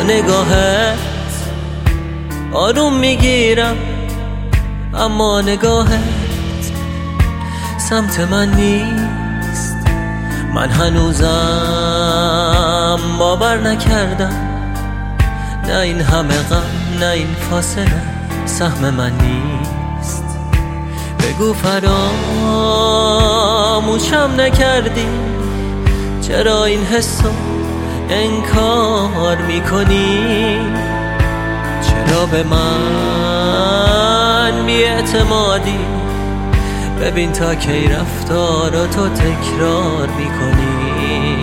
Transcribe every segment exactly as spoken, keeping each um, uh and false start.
نگاهت آروم میگیرم، اما نگاهت سمت من نیست. من هنوزم باور نکردم، نه این همه غم، نه این فاصله سهم من نیست. بگو فراموشم نکردی، چرا این حسو انکار میکنی؟ چرا به من بی‌اعتمادی؟ ببین تا کی رفتارو تو تکرار میکنی.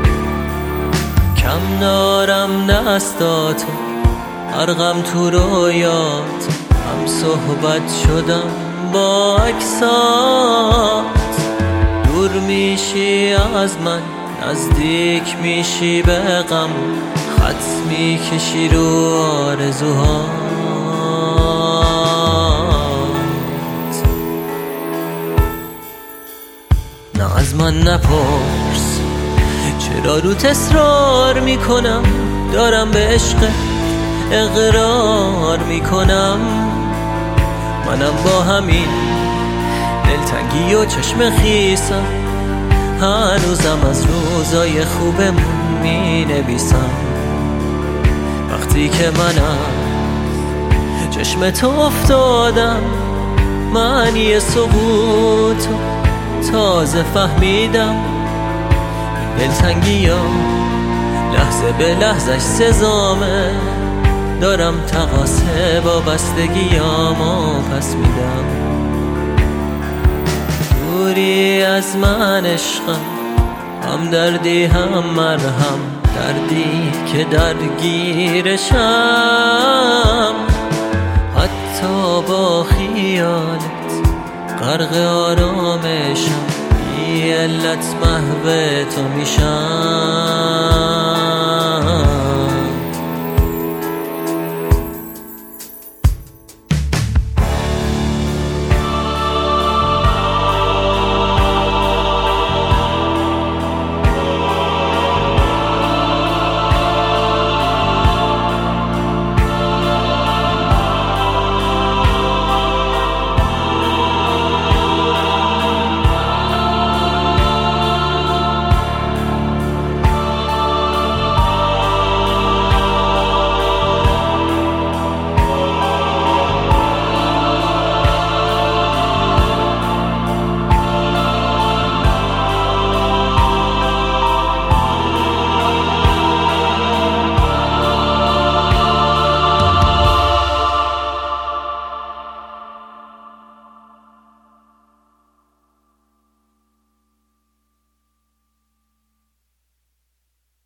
کم دارم دستاتو، غرقم تو رویات، هم صحبت شدم با عکسات. دور میشی از من، نزدیک میشی به غم، خط میکشی رو آرزوهات. نه از من نپرس چرا روت اصرار میکنم، دارم به عشق اقرار میکنم. منم با همین دلتنگی و چشم خیسم، هنوزم از روزای خوبمون می نویسم. وقتی که منم چشم تو افتادم، معنی سقوط تازه فهمیدم. دلتنگی ها لحظه به لحظش سزامه، دارم تقاسه با بستگیامو پس میدم. دوری از من عشقم، هم دردی هم مرهم، دردی که درگیرشم. حتی با خیالت غرق آرامشم، بی علت محو تو میشم.